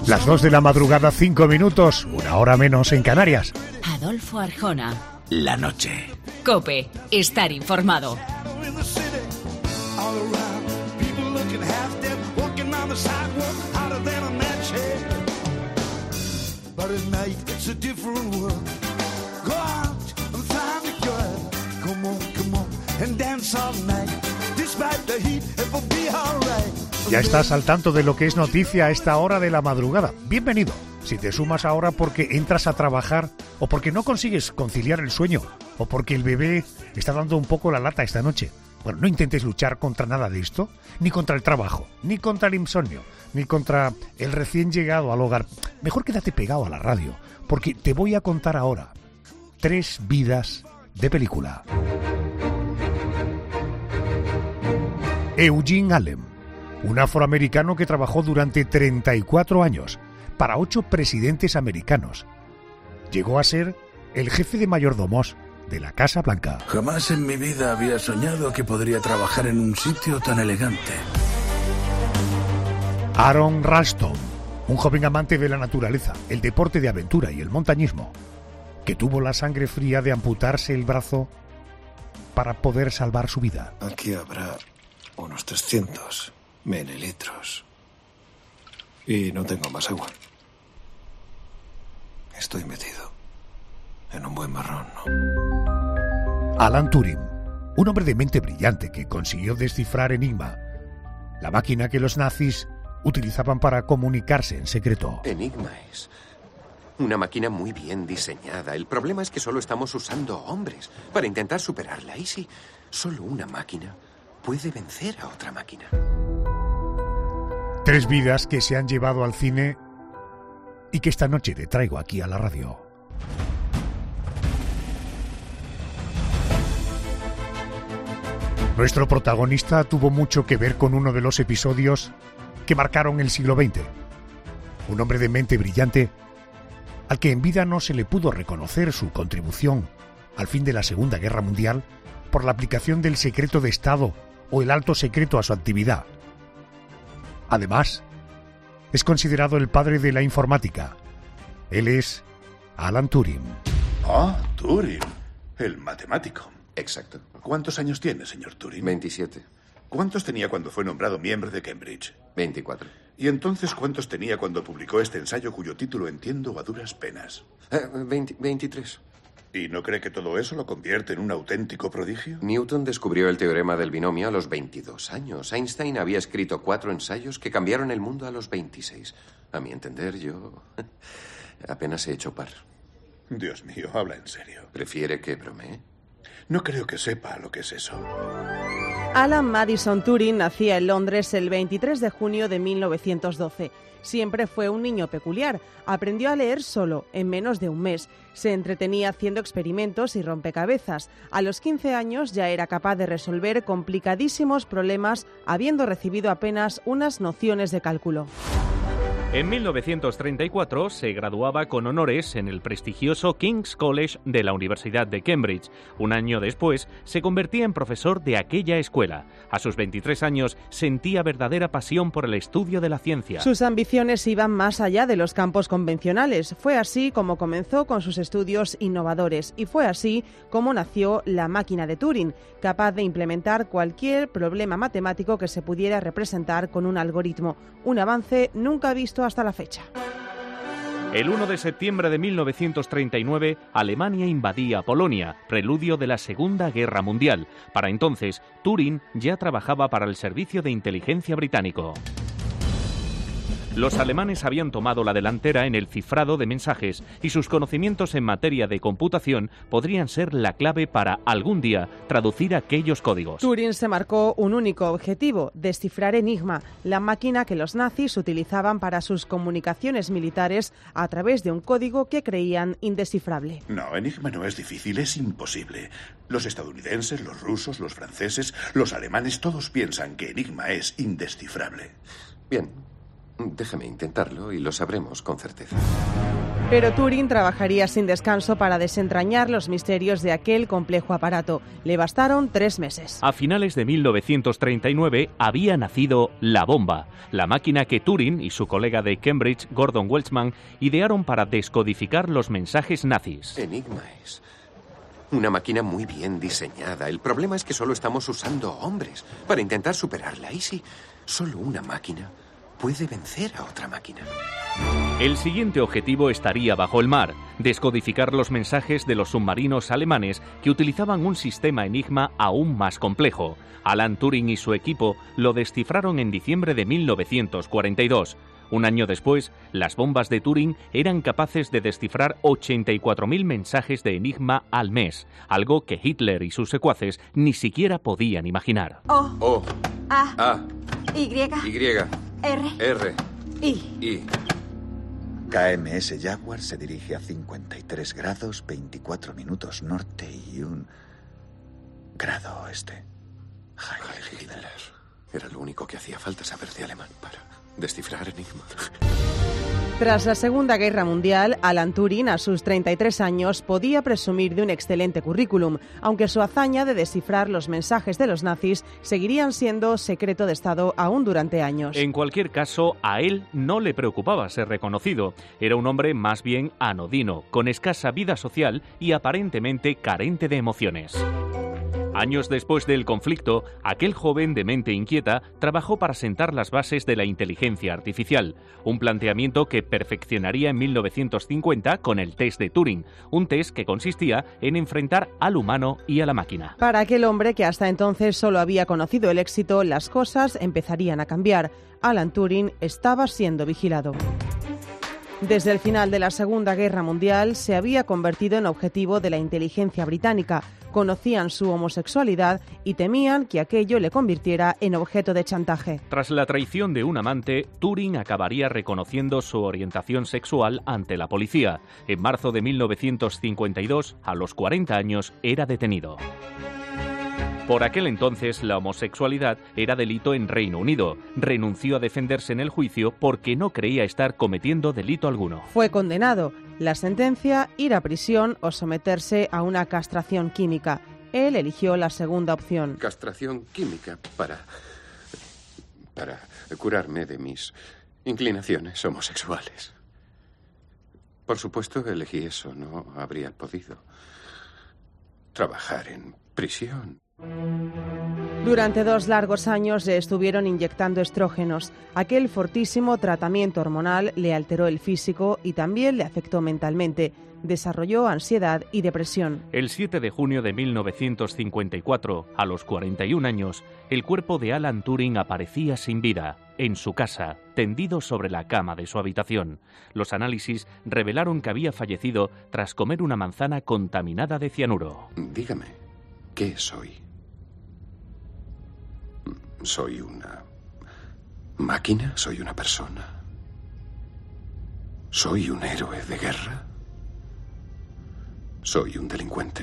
Las 2 de la madrugada, 5 minutos, una hora menos en Canarias. Adolfo Arjona. La noche. COPE. Estar informado. Ya estás al tanto de lo que es noticia a esta hora de la madrugada. Bienvenido. Si te sumas ahora porque entras a trabajar o porque no consigues conciliar el sueño o porque el bebé está dando un poco la lata esta noche. Bueno, no intentes luchar contra nada de esto, ni contra el trabajo, ni contra el insomnio, ni contra el recién llegado al hogar. Mejor quédate pegado a la radio, porque te voy a contar ahora 3 vidas de película. Eugene Allen, un afroamericano que trabajó durante 34 años para 8 presidentes americanos. Llegó a ser el jefe de mayordomos de la Casa Blanca. Jamás en mi vida había soñado que podría trabajar en un sitio tan elegante. Aaron Ralston, un joven amante de la naturaleza, el deporte de aventura y el montañismo, que tuvo la sangre fría de amputarse el brazo para poder salvar su vida. Aquí habrá unos 300 mililitros. Y no tengo más agua. Estoy metido en un buen marrón, ¿no? Alan Turing, un hombre de mente brillante que consiguió descifrar Enigma, la máquina que los nazis utilizaban para comunicarse en secreto. Enigma es una máquina muy bien diseñada. El problema es que solo estamos usando hombres para intentar superarla. ¿Y si solo una máquina puede vencer a otra máquina? 3 vidas que se han llevado al cine y que esta noche te traigo aquí a la radio. Nuestro protagonista tuvo mucho que ver con uno de los episodios que marcaron el siglo XX. Un hombre de mente brillante al que en vida no se le pudo reconocer su contribución al fin de la Segunda Guerra Mundial por la aplicación del secreto de Estado o el alto secreto a su actividad. Además, es considerado el padre de la informática. Él es Alan Turing. Ah, Turing, el matemático. Exacto. ¿Cuántos años tiene, señor Turing? 27. ¿Cuántos tenía cuando fue nombrado miembro de Cambridge? 24. ¿Y entonces cuántos tenía cuando publicó este ensayo cuyo título entiendo a duras penas? 23. ¿Y no cree que todo eso lo convierte en un auténtico prodigio? Newton descubrió el teorema del binomio a los 22 años. Einstein había escrito 4 ensayos que cambiaron el mundo a los 26. A mi entender, yo apenas he hecho par. Dios mío, habla en serio. ¿Prefiere que bromee? No creo que sepa lo que es eso. Alan Madison Turing nacía en Londres el 23 de junio de 1912. Siempre fue un niño peculiar. Aprendió a leer solo, en menos de un mes. Se entretenía haciendo experimentos y rompecabezas. A los 15 años ya era capaz de resolver complicadísimos problemas, habiendo recibido apenas unas nociones de cálculo. En 1934 se graduaba con honores en el prestigioso King's College de la Universidad de Cambridge. Un año después se convertía en profesor de aquella escuela. A sus 23 años sentía verdadera pasión por el estudio de la ciencia. Sus ambiciones iban más allá de los campos convencionales. Fue así como comenzó con sus estudios innovadores y fue así como nació la máquina de Turing, capaz de implementar cualquier problema matemático que se pudiera representar con un algoritmo. Un avance nunca visto hasta la fecha. El 1 de septiembre de 1939, Alemania invadía Polonia, preludio de la Segunda Guerra Mundial. Para entonces, Turing ya trabajaba para el Servicio de Inteligencia británico. Los alemanes habían tomado la delantera en el cifrado de mensajes y sus conocimientos en materia de computación podrían ser la clave para, algún día, traducir aquellos códigos. Turing se marcó un único objetivo: descifrar Enigma, la máquina que los nazis utilizaban para sus comunicaciones militares a través de un código que creían indescifrable. No, Enigma no es difícil, es imposible. Los estadounidenses, los rusos, los franceses, los alemanes, todos piensan que Enigma es indescifrable. Bien. Déjeme intentarlo y lo sabremos con certeza. Pero Turing trabajaría sin descanso para desentrañar los misterios de aquel complejo aparato. Le bastaron 3 meses. A finales de 1939 había nacido la bomba, la máquina que Turing y su colega de Cambridge, Gordon Welchman, idearon para descodificar los mensajes nazis. Enigma es una máquina muy bien diseñada. El problema es que solo estamos usando hombres para intentar superarla. ¿Y si solo una máquina puede vencer a otra máquina? El siguiente objetivo estaría bajo el mar, descodificar los mensajes de los submarinos alemanes que utilizaban un sistema Enigma aún más complejo. Alan Turing y su equipo lo descifraron en diciembre de 1942. Un año después, las bombas de Turing eran capaces de descifrar 84.000 mensajes de Enigma al mes, algo que Hitler y sus secuaces ni siquiera podían imaginar. O, A, Y, R, I. KMS Jaguar se dirige a 53 grados, 24 minutos norte y 1 grado oeste. Heil Hitler. Era lo único que hacía falta saber de alemán para descifrar Enigma. Tras la Segunda Guerra Mundial, Alan Turing, a sus 33 años, podía presumir de un excelente currículum, aunque su hazaña de descifrar los mensajes de los nazis seguirían siendo secreto de Estado aún durante años. En cualquier caso, a él no le preocupaba ser reconocido. Era un hombre más bien anodino, con escasa vida social y aparentemente carente de emociones. Años después del conflicto, aquel joven de mente inquieta trabajó para sentar las bases de la inteligencia artificial, un planteamiento que perfeccionaría en 1950 con el test de Turing, un test que consistía en enfrentar al humano y a la máquina. Para aquel hombre que hasta entonces solo había conocido el éxito, las cosas empezarían a cambiar. Alan Turing estaba siendo vigilado. Desde el final de la Segunda Guerra Mundial se había convertido en objetivo de la inteligencia británica. Conocían su homosexualidad y temían que aquello le convirtiera en objeto de chantaje. Tras la traición de un amante, Turing acabaría reconociendo su orientación sexual ante la policía. En marzo de 1952, a los 40 años, era detenido. Por aquel entonces, la homosexualidad era delito en Reino Unido. Renunció a defenderse en el juicio porque no creía estar cometiendo delito alguno. Fue condenado. La sentencia, ir a prisión o someterse a una castración química. Él eligió la segunda opción. Castración química para curarme de mis inclinaciones homosexuales. Por supuesto, elegí eso. No habría podido trabajar en prisión. Durante 2 largos años le estuvieron inyectando estrógenos. Aquel fortísimo tratamiento hormonal le alteró el físico y también le afectó mentalmente. Desarrolló ansiedad y depresión. El 7 de junio de 1954, a los 41 años, el cuerpo de Alan Turing aparecía sin vida, en su casa, tendido sobre la cama de su habitación. Los análisis revelaron que había fallecido tras comer una manzana contaminada de cianuro. Dígame, ¿qué soy? ¿Soy una máquina? ¿Soy una persona? ¿Soy un héroe de guerra? ¿Soy un delincuente?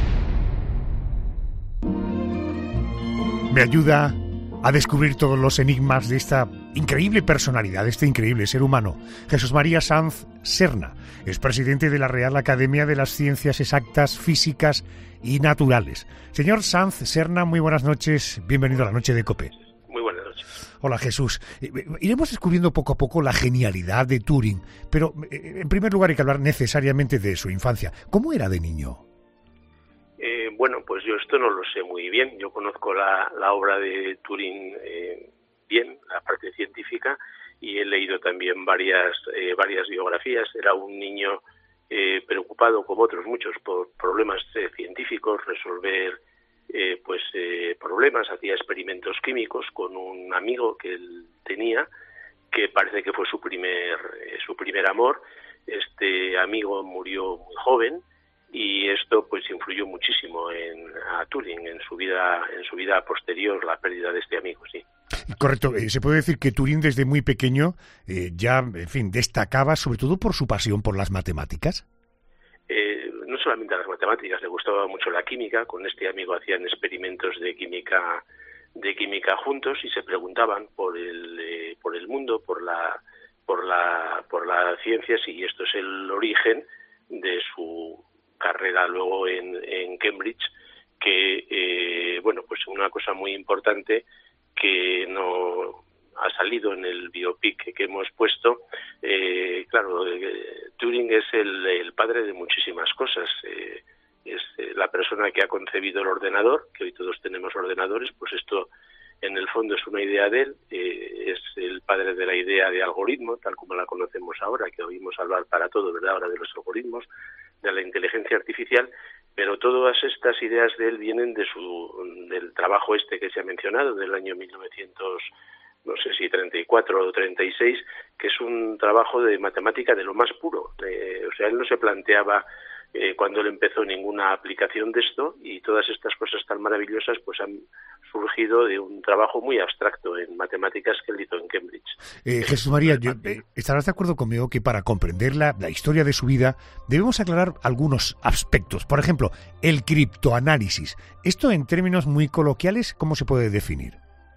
Me ayuda a descubrir todos los enigmas de esta increíble personalidad, de este increíble ser humano. Jesús María Sanz Serna es presidente de la Real Academia de las Ciencias Exactas, Físicas y Naturales. Señor Sanz Serna, muy buenas noches. Bienvenido a la Noche de COPE. Muy buenas noches. Hola, Jesús. Iremos descubriendo poco a poco la genialidad de Turing, pero en primer lugar hay que hablar necesariamente de su infancia. ¿Cómo era de niño? Bueno, pues yo esto no lo sé muy bien. Yo conozco la obra de Turing bien, la parte científica, y he leído también varias biografías. Era un niño preocupado, como otros muchos, por problemas científicos, resolver problemas. Hacía experimentos químicos con un amigo que él tenía, que parece que fue su primer amor. Este amigo murió muy joven, y esto pues influyó muchísimo a Turing en su vida posterior, la pérdida de este amigo, sí. Correcto. Se puede decir que Turing desde muy pequeño ya, en fin, destacaba sobre todo por su pasión por las matemáticas. No solamente las matemáticas, le gustaba mucho la química. Con este amigo hacían experimentos de química juntos y se preguntaban por el mundo, por la la ciencia, sí, esto es el origen de su carrera luego en Cambridge, que, pues una cosa muy importante que no ha salido en el biopic que hemos puesto. Turing es el padre de muchísimas cosas. Es la persona que ha concebido el ordenador, que hoy todos tenemos ordenadores, pues esto en el fondo es una idea de él. Es el padre de la idea de algoritmo, tal como la conocemos ahora, que oímos hablar para todo, ¿verdad?, ahora de los algoritmos, de la inteligencia artificial, pero todas estas ideas de él vienen del trabajo que se ha mencionado, del año 1900, no sé si 34 o 36, que es un trabajo de matemática de lo más puro. Él no se planteaba cuando él empezó ninguna aplicación de esto, y todas estas cosas tan maravillosas pues han surgido de un trabajo muy abstracto en matemáticas que él hizo en Cambridge. Jesús María, estarás de acuerdo conmigo que para comprender la historia de su vida debemos aclarar algunos aspectos. Por ejemplo, el criptoanálisis. Esto, en términos muy coloquiales, ¿cómo se puede definir?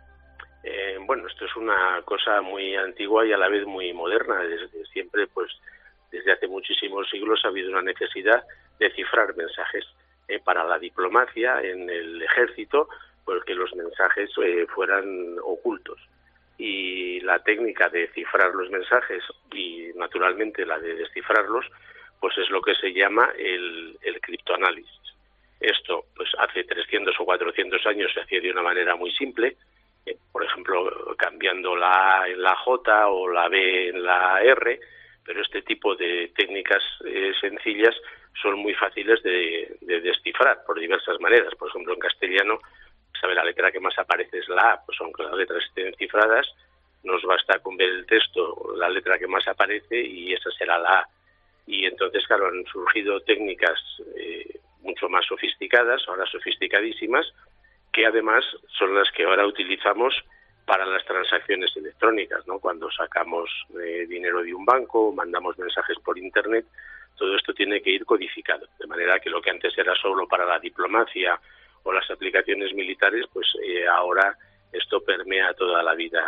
Esto es una cosa muy antigua y a la vez muy moderna. Desde siempre, desde hace muchísimos siglos ha habido una necesidad de cifrar mensajes para la diplomacia, en el ejército, pues que los mensajes fueran ocultos. Y la técnica de cifrar los mensajes y, naturalmente, la de descifrarlos, pues es lo que se llama el criptoanálisis. Esto, pues hace 300 o 400 años se hacía de una manera muy simple, por ejemplo, cambiando la A en la J o la B en la R, pero este tipo de técnicas sencillas son muy fáciles de descifrar por diversas maneras. Por ejemplo, en castellano, sabe, la letra que más aparece es la A, pues aunque las letras estén cifradas, nos basta con ver el texto, la letra que más aparece, y esa será la A. Y entonces, claro, han surgido técnicas mucho más sofisticadas, ahora sofisticadísimas, que además son las que ahora utilizamos para las transacciones electrónicas, ¿no? Cuando sacamos dinero de un banco, mandamos mensajes por Internet, todo esto tiene que ir codificado, de manera que lo que antes era solo para la diplomacia o las aplicaciones militares, pues ahora esto permea toda la vida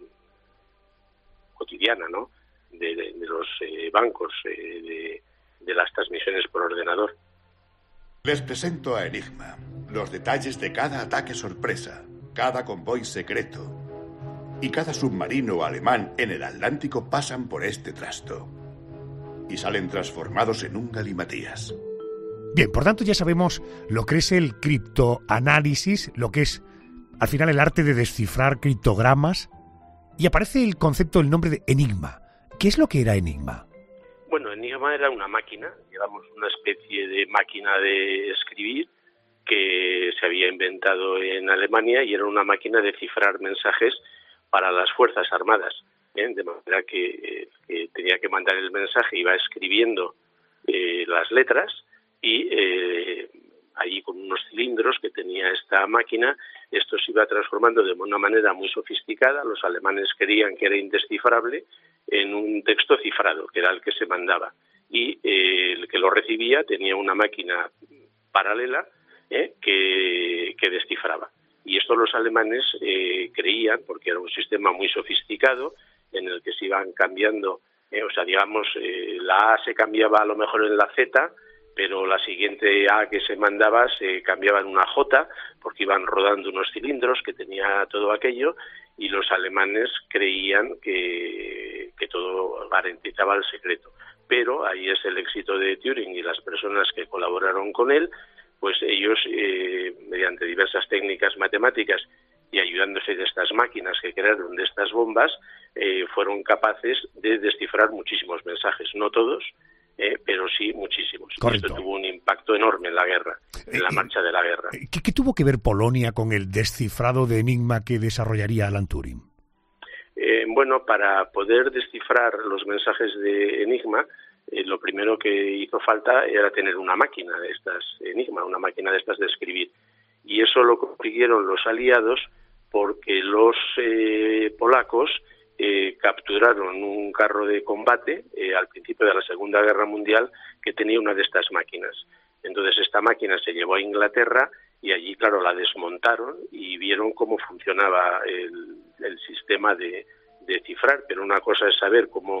cotidiana, ¿no?, de los bancos, de las transmisiones por ordenador. Les presento a Enigma, los detalles de cada ataque sorpresa, cada convoy secreto y cada submarino alemán en el Atlántico pasan por este trasto y salen transformados en un galimatías. Bien, por tanto ya sabemos lo que es el criptoanálisis, lo que es al final el arte de descifrar criptogramas, y aparece el concepto, el nombre de Enigma. ¿Qué es lo que era Enigma? Bueno, Enigma era una máquina, digamos una especie de máquina de escribir que se había inventado en Alemania, y era una máquina de cifrar mensajes para las Fuerzas Armadas, de manera que tenía que mandar el mensaje, iba escribiendo las letras, y allí con unos cilindros que tenía esta máquina, esto se iba transformando de una manera muy sofisticada. Los alemanes creían que era indescifrable, en un texto cifrado, que era el que se mandaba, y el que lo recibía tenía una máquina paralela que descifraba. Y esto los alemanes creían, porque era un sistema muy sofisticado en el que se iban cambiando, la A se cambiaba a lo mejor en la Z, pero la siguiente A que se mandaba se cambiaba en una J, porque iban rodando unos cilindros que tenía todo aquello, y los alemanes creían que todo garantizaba el secreto. Pero ahí es el éxito de Turing y las personas que colaboraron con él, pues ellos, mediante diversas técnicas matemáticas y ayudándose de estas máquinas que crearon, de estas bombas, fueron capaces de descifrar muchísimos mensajes, no todos, pero sí muchísimos. Correcto. Esto tuvo un impacto enorme en la guerra, en la marcha de la guerra. ¿Qué tuvo que ver Polonia con el descifrado de Enigma que desarrollaría Alan Turing? Para poder descifrar los mensajes de Enigma, lo primero que hizo falta era tener una máquina de estas Enigma, una máquina de estas de escribir. Y eso lo consiguieron los aliados porque los polacos capturaron un carro de combate al principio de la Segunda Guerra Mundial que tenía una de estas máquinas. Entonces esta máquina se llevó a Inglaterra y allí, claro, la desmontaron y vieron cómo funcionaba el sistema de cifrar. Pero una cosa es saber cómo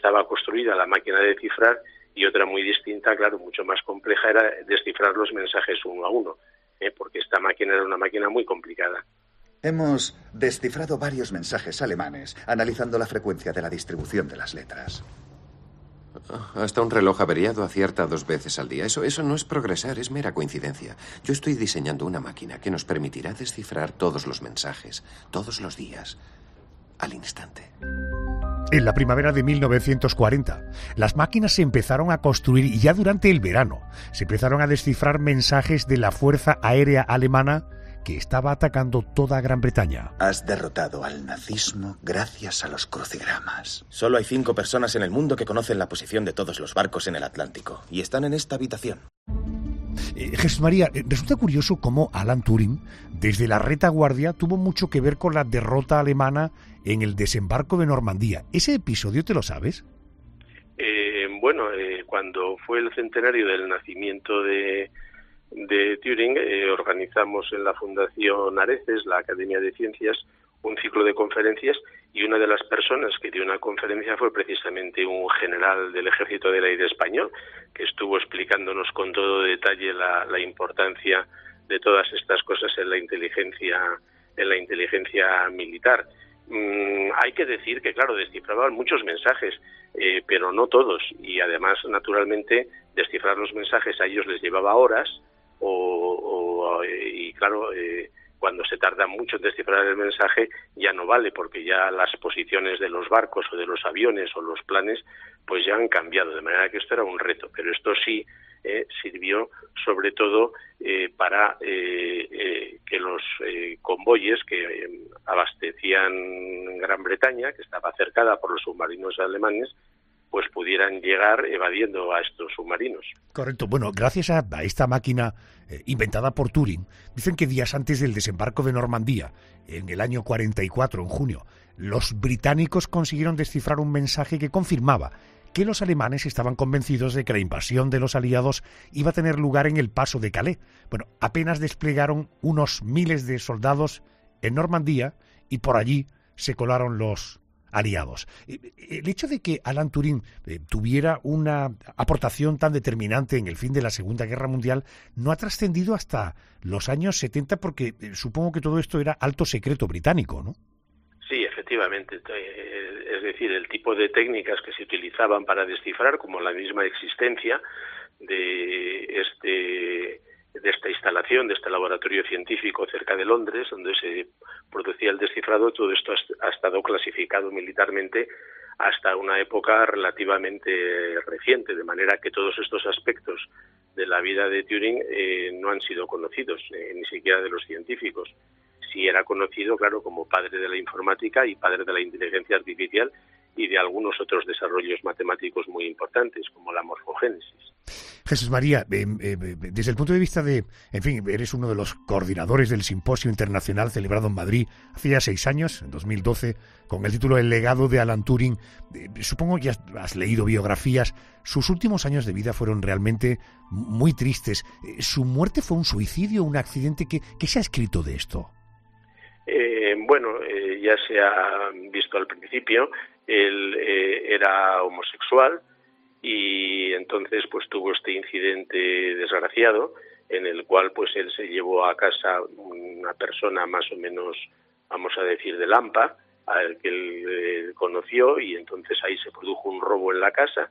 estaba construida la máquina de descifrar, y otra muy distinta, claro, mucho más compleja, era descifrar los mensajes uno a uno, porque esta máquina era una máquina muy complicada. Hemos descifrado varios mensajes alemanes, analizando la frecuencia de la distribución de las letras. Hasta un reloj averiado acierta 2 veces al día. Eso no es progresar, es mera coincidencia. Yo estoy diseñando una máquina que nos permitirá descifrar todos los mensajes, todos los días, al instante. En la primavera de 1940, las máquinas se empezaron a construir y ya durante el verano se empezaron a descifrar mensajes de la Fuerza Aérea Alemana que estaba atacando toda Gran Bretaña. Has derrotado al nazismo gracias a los crucigramas. Solo hay 5 personas en el mundo que conocen la posición de todos los barcos en el Atlántico, y están en esta habitación. Jesús María, resulta curioso cómo Alan Turing, desde la retaguardia, tuvo mucho que ver con la derrota alemana en el desembarco de Normandía. ¿Ese episodio te lo sabes? Cuando fue el centenario del nacimiento de Turing, organizamos en la Fundación Areces, la Academia de Ciencias, un ciclo de conferencias, y una de las personas que dio una conferencia fue precisamente un general del Ejército del Aire español, que estuvo explicándonos con todo detalle la importancia de todas estas cosas en la inteligencia militar. Hay que decir que, claro, descifraban muchos mensajes, pero no todos, y además, naturalmente, descifrar los mensajes a ellos les llevaba horas, y claro, cuando se tarda mucho en descifrar el mensaje ya no vale, porque ya las posiciones de los barcos o de los aviones o los planes pues ya han cambiado, de manera que esto era un reto, pero esto sí sirvió sobre todo para que los convoyes que abastecían Gran Bretaña, que estaba cercada por los submarinos alemanes, pues pudieran llegar evadiendo a estos submarinos. Correcto. Bueno, gracias a esta máquina inventada por Turing, dicen que días antes del desembarco de Normandía, en el año 44, en junio, los británicos consiguieron descifrar un mensaje que confirmaba que los alemanes estaban convencidos de que la invasión de los aliados iba a tener lugar en el paso de Calais. Bueno, apenas desplegaron unos miles de soldados en Normandía y por allí se colaron los aliados. El hecho de que Alan Turing tuviera una aportación tan determinante en el fin de la Segunda Guerra Mundial no ha trascendido hasta los años 70, porque supongo que todo esto era alto secreto británico, ¿no? Sí, efectivamente. Es decir, el tipo de técnicas que se utilizaban para descifrar, como la misma existencia de esta instalación, de este laboratorio científico cerca de Londres, donde se producía el descifrado, todo esto ha estado clasificado militarmente hasta una época relativamente reciente, de manera que todos estos aspectos de la vida de Turing no han sido conocidos, ni siquiera de los científicos. Sí era conocido, claro, como padre de la informática y padre de la inteligencia artificial y de algunos otros desarrollos matemáticos muy importantes, como la morfogénesis. Jesús María, desde el punto de vista de, en fin, eres uno de los coordinadores del Simposio Internacional celebrado en Madrid hace ya 6 años, en 2012, con el título El legado de Alan Turing. Supongo que has leído biografías. Sus últimos años de vida fueron realmente muy tristes. ¿Su muerte fue un suicidio, un accidente? ¿Qué se ha escrito de esto? Ya se ha visto al principio, él era homosexual y entonces pues tuvo este incidente desgraciado en el cual pues él se llevó a casa una persona más o menos, vamos a decir, de Lampa, al que él conoció, y entonces ahí se produjo un robo en la casa.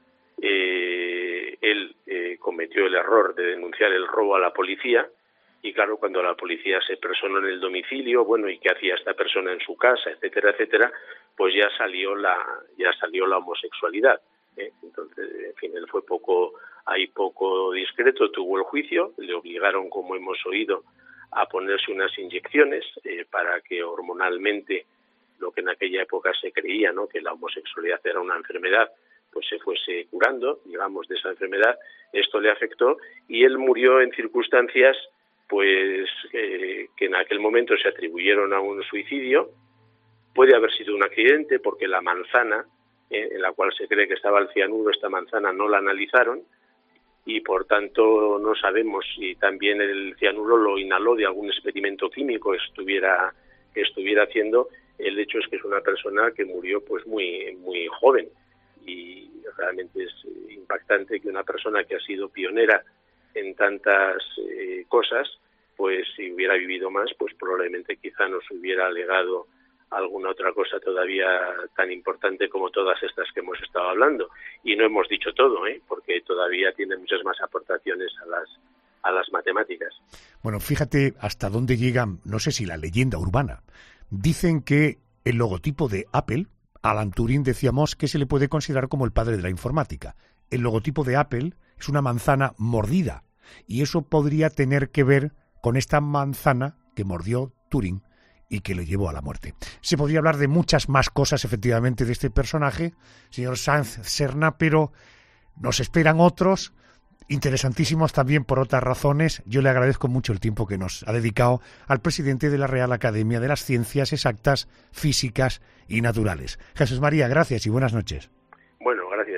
Él cometió el error de denunciar el robo a la policía. Y claro, cuando la policía se personó en el domicilio, ¿y qué hacía esta persona en su casa, etcétera, etcétera? Pues ya salió la homosexualidad. Entonces, en fin, él fue poco discreto, tuvo el juicio, le obligaron, como hemos oído, a ponerse unas inyecciones para que hormonalmente, lo que en aquella época se creía, ¿no?, que la homosexualidad era una enfermedad, pues se fuese curando, digamos, de esa enfermedad. Esto le afectó y él murió en circunstancias pues que en aquel momento se atribuyeron a un suicidio. Puede haber sido un accidente porque la manzana en la cual se cree que estaba el cianuro, esta manzana no la analizaron y por tanto no sabemos si también el cianuro lo inhaló de algún experimento químico que estuviera haciendo. El hecho es que es una persona que murió pues muy joven, y verdaderamente es impactante que una persona que ha sido pionera en tantas cosas, pues si hubiera vivido más, pues probablemente quizá nos hubiera legado alguna otra cosa todavía tan importante como todas estas que hemos estado hablando. Y no hemos dicho todo, porque todavía tiene muchas más aportaciones a las matemáticas. Bueno, fíjate hasta dónde llega, no sé si la leyenda urbana. Dicen que el logotipo de Apple, Alan Turing decíamos que se le puede considerar como el padre de la informática. El logotipo de Apple es una manzana mordida, y eso podría tener que ver con esta manzana que mordió Turing y que le llevó a la muerte. Se podría hablar de muchas más cosas, efectivamente, de este personaje, señor Sáenz Serna, pero nos esperan otros interesantísimos también por otras razones. Yo le agradezco mucho el tiempo que nos ha dedicado al presidente de la Real Academia de las Ciencias Exactas, Físicas y Naturales. Jesús María, gracias y buenas noches. Bueno, gracias.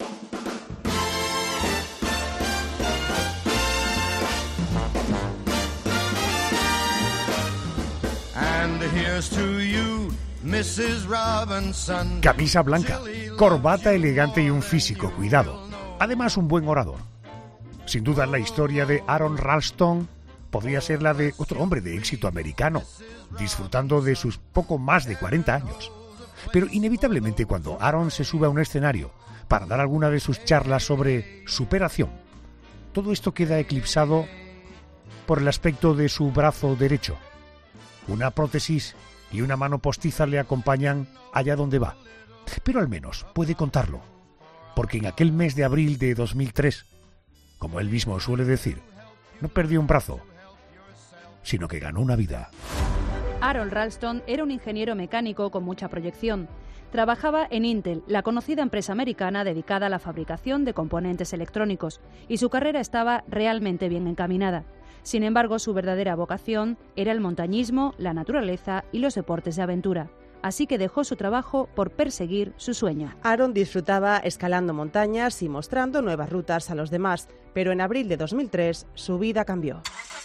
Camisa blanca, corbata elegante y un físico cuidado. Además, un buen orador. Sin duda, la historia de Aron Ralston podría ser la de otro hombre de éxito americano, disfrutando de sus poco más de 40 años. Pero inevitablemente, cuando Aron se sube a un escenario para dar alguna de sus charlas sobre superación, todo esto queda eclipsado por el aspecto de su brazo derecho. Una prótesis y una mano postiza le acompañan allá donde va. Pero al menos puede contarlo, porque en aquel mes de abril de 2003, como él mismo suele decir, no perdió un brazo, sino que ganó una vida. Aron Ralston era un ingeniero mecánico con mucha proyección. Trabajaba en Intel, la conocida empresa americana dedicada a la fabricación de componentes electrónicos, y su carrera estaba realmente bien encaminada. Sin embargo, su verdadera vocación era el montañismo, la naturaleza y los deportes de aventura. Así que dejó su trabajo por perseguir su sueño. Aron disfrutaba escalando montañas y mostrando nuevas rutas a los demás, pero en abril de 2003 su vida cambió.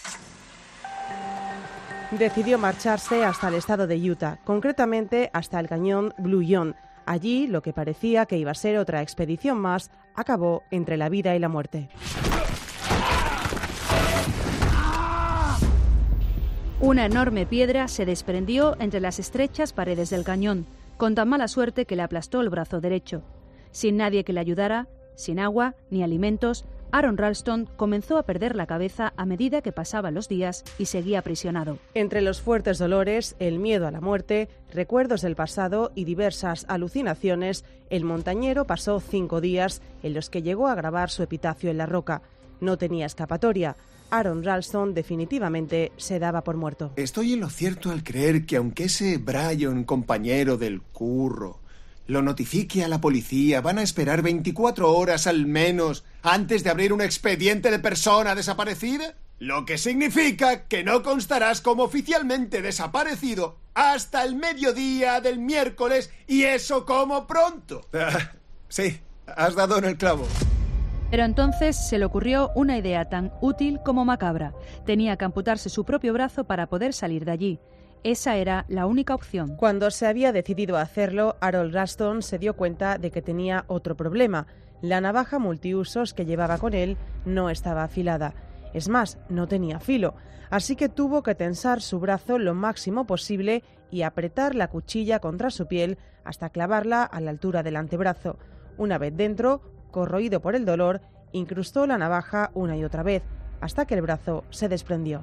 Decidió marcharse hasta el estado de Utah, concretamente hasta el cañón Blue John. Allí, lo que parecía que iba a ser otra expedición más, acabó entre la vida y la muerte. Una enorme piedra se desprendió entre las estrechas paredes del cañón, con tan mala suerte que le aplastó el brazo derecho. Sin nadie que le ayudara, sin agua ni alimentos, Aron Ralston comenzó a perder la cabeza a medida que pasaban los días y seguía aprisionado. Entre los fuertes dolores, el miedo a la muerte, recuerdos del pasado y diversas alucinaciones, el montañero pasó 5 días en los que llegó a grabar su epitafio en la roca. No tenía escapatoria. Aron Ralston definitivamente se daba por muerto. Estoy en lo cierto al creer que aunque ese Brian, compañero del curro, lo notifique a la policía, van a esperar 24 horas al menos antes de abrir un expediente de persona desaparecida. Lo que significa que no constarás como oficialmente desaparecido hasta el mediodía del miércoles, y eso como pronto. Sí, has dado en el clavo. Pero entonces se le ocurrió una idea tan útil como macabra. Tenía que amputarse su propio brazo para poder salir de allí. Esa era la única opción. Cuando se había decidido a hacerlo, Aron Ralston se dio cuenta de que tenía otro problema. La navaja multiusos que llevaba con él no estaba afilada. Es más, no tenía filo. Así que tuvo que tensar su brazo lo máximo posible y apretar la cuchilla contra su piel hasta clavarla a la altura del antebrazo. Una vez dentro, corroído por el dolor, incrustó la navaja una y otra vez, hasta que el brazo se desprendió.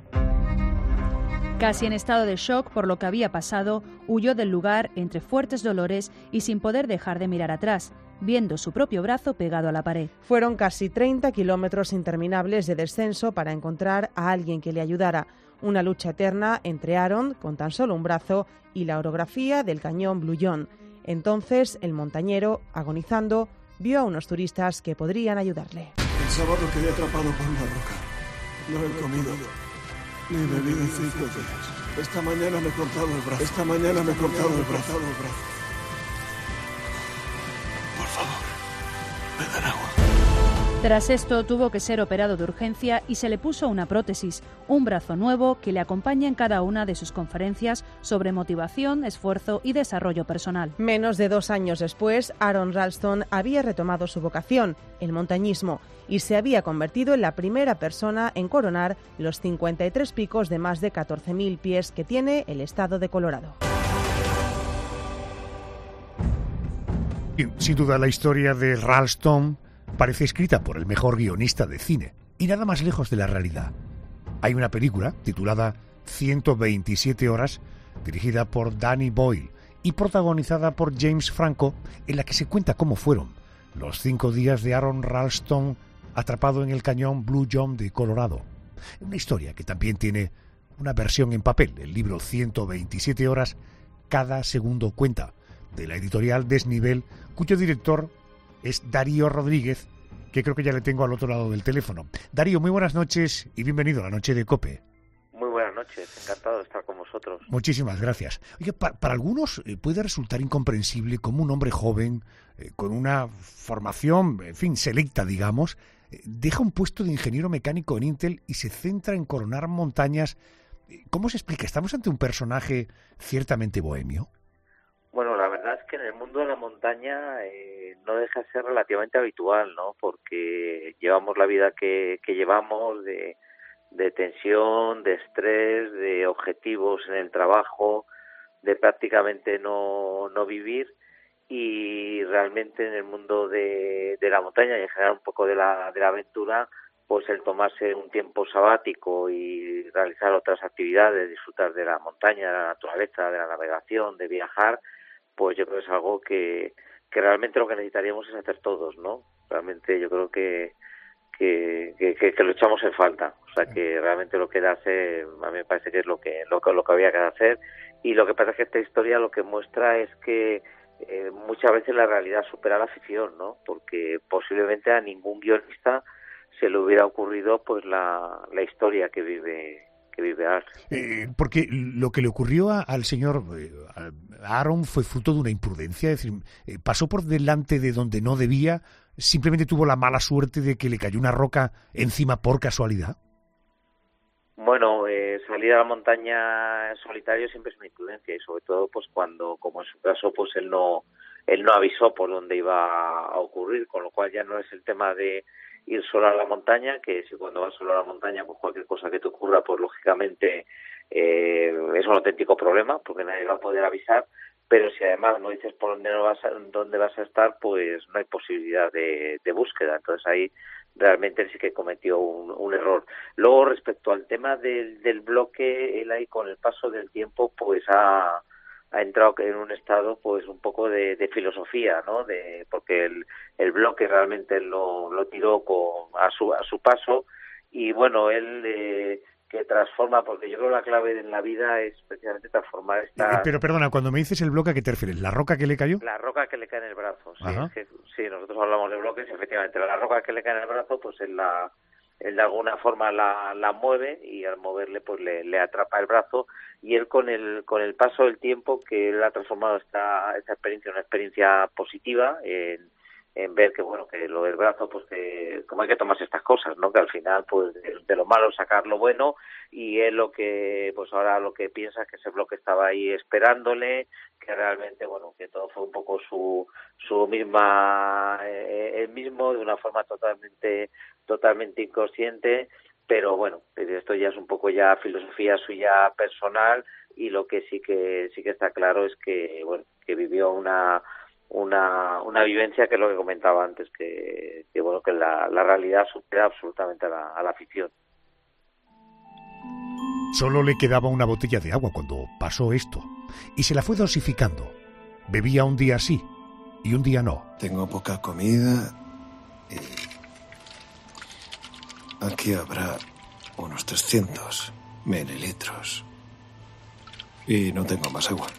Casi en estado de shock por lo que había pasado, huyó del lugar entre fuertes dolores y sin poder dejar de mirar atrás, viendo su propio brazo pegado a la pared. Fueron casi 30 kilómetros interminables de descenso para encontrar a alguien que le ayudara. Una lucha eterna entre Aron, con tan solo un brazo, y la orografía del cañón Blue John. Entonces, el montañero, agonizando, vio a unos turistas que podrían ayudarle. El sábado quedé atrapado por una roca. No he comido ni bebido en 5 días. Esta mañana me he cortado el brazo. Por favor, me dan agua. Tras esto tuvo que ser operado de urgencia y se le puso una prótesis, un brazo nuevo que le acompaña en cada una de sus conferencias sobre motivación, esfuerzo y desarrollo personal. Menos de 2 años después, Aron Ralston había retomado su vocación, el montañismo, y se había convertido en la primera persona en coronar los 53 picos de más de 14.000 pies que tiene el estado de Colorado. Sin duda, la historia de Ralston parece escrita por el mejor guionista de cine, y nada más lejos de la realidad. Hay una película titulada 127 horas, dirigida por Danny Boyle y protagonizada por James Franco, en la que se cuenta cómo fueron los 5 días de Aron Ralston atrapado en el cañón Blue John de Colorado. Una historia que también tiene una versión en papel, el libro 127 horas, cada segundo cuenta, de la editorial Desnivel, cuyo director es Darío Rodríguez, que creo que ya le tengo al otro lado del teléfono. Darío, muy buenas noches y bienvenido a la Noche de COPE. Muy buenas noches, encantado de estar con vosotros. Muchísimas gracias. Oye, para algunos puede resultar incomprensible cómo un hombre joven, con una formación, en fin, selecta, digamos, deja un puesto de ingeniero mecánico en Intel y se centra en coronar montañas. ¿Cómo se explica? ¿Estamos ante un personaje ciertamente bohemio? Bueno, la verdad es que en el mundo de la montaña no deja de ser relativamente habitual, ¿no? Porque llevamos la vida que llevamos de tensión, de estrés, de objetivos en el trabajo, de prácticamente no vivir, y realmente en el mundo de la montaña y en general un poco de la aventura, pues el tomarse un tiempo sabático y realizar otras actividades, disfrutar de la montaña, de la naturaleza, de la navegación, de viajar, pues yo creo que es algo que realmente lo que necesitaríamos es hacer todos, ¿no? Realmente yo creo que lo echamos en falta. O sea, que realmente lo que hace, a mí me parece que es lo que había que hacer. Y lo que pasa es que esta historia lo que muestra es que muchas veces la realidad supera la ficción, ¿no? Porque posiblemente a ningún guionista se le hubiera ocurrido pues la historia que vive Aaron. Porque lo que le ocurrió al señor Aaron fue fruto de una imprudencia, es decir, pasó por delante de donde no debía, simplemente tuvo la mala suerte de que le cayó una roca encima por casualidad. Bueno, salir a la montaña en solitario siempre es una imprudencia, y sobre todo pues cuando, como en su caso, pues él no avisó por dónde iba a ocurrir, con lo cual ya no es el tema de ir solo a la montaña, que si cuando vas solo a la montaña, pues cualquier cosa que te ocurra, pues lógicamente es un auténtico problema, porque nadie va a poder avisar, pero si además no dices por dónde vas a estar, pues no hay posibilidad de búsqueda. Entonces ahí realmente sí que cometió un error. Luego, respecto al tema del bloque, él ahí con el paso del tiempo pues ha entrado en un estado pues un poco de filosofía, ¿no? Porque el bloque realmente lo tiró a su paso, y bueno, él que transforma, porque yo creo que la clave en la vida es precisamente transformar esta... Pero perdona, cuando me dices el bloque, ¿a qué te refieres? ¿La roca que le cayó? La roca que le cae en el brazo, sí, nosotros hablamos de bloques, efectivamente, la roca que le cae en el brazo, pues él de alguna forma la mueve, y al moverle pues le atrapa el brazo, y él con el paso del tiempo, que él ha transformado esta experiencia en una experiencia positiva, en ver que bueno, que lo del brazo, pues que como hay que tomarse estas cosas, ¿no? Que al final pues de lo malo sacar lo bueno, y él lo que pues ahora lo que piensa es que ese bloque estaba ahí esperándole, que realmente bueno, que todo fue un poco su misma él mismo, de una forma totalmente inconsciente, pero bueno, esto ya es un poco ya filosofía suya personal, y lo que sí que está claro es que bueno, que vivió una vivencia, que es lo que comentaba antes, que bueno, que la realidad supera absolutamente a la ficción. Solo le quedaba una botella de agua cuando pasó esto, y se la fue dosificando. Bebía un día sí y un día no. Tengo poca comida y aquí habrá unos 300 mililitros y no tengo más agua.